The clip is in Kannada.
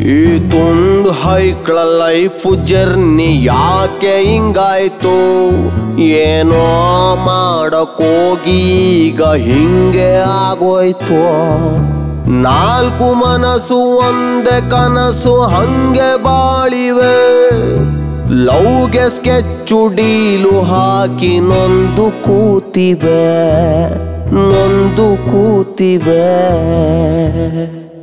ಈ ತುಂಡು ಹೈಕ್ಳ ಲೈಫ್ ಜರ್ನಿ ಯಾಕೆ ಹಿಂಗಾಯ್ತು, ಏನೋ ಮಾಡಕ್ಕೋಗಿ ಈಗ ಹಿಂಗೆ ಆಗೋಯ್ತು. ನಾಲ್ಕು ಮನಸ್ಸು ಒಂದೇ ಕನಸು ಹಂಗೆ ಬಾಳಿವೆ, ಲವ್ಗೆ ಸ್ಕೆಚ್ಚು ಡೀಲು ಹಾಕಿ ನೊಂದು ಕೂತಿವೆ.